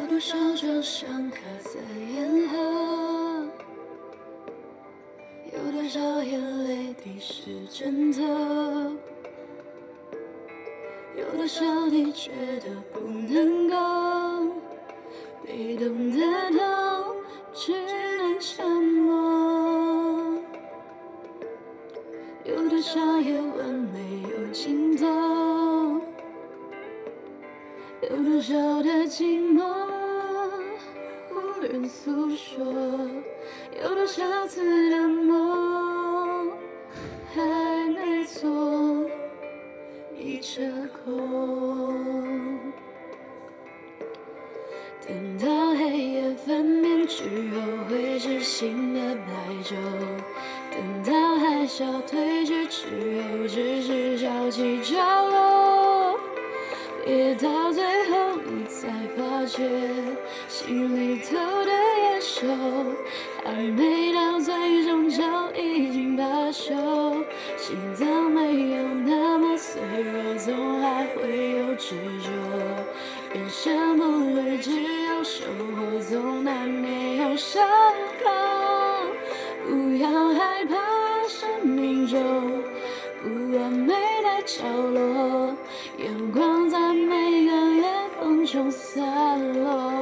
多少张相刻在眼河，有多少眼泪滴是真的，有多少你觉得不能够，被动的痛只能沉默，有多少夜晚没有尽头，有多少的寂寞无人诉说，有多少次的梦还没做已折空。等到黑夜翻面之后，会是新的白昼；等到海啸退去之后，只是潮起潮落。别到最后，你才发觉，心里头的野兽还没到最终就已经罢休。心脏没有那么脆弱，总还会有执着。人生不会只有收获，总难免有伤口。不要害怕生命中不完美的角落，阳光在每个裂缝中散落。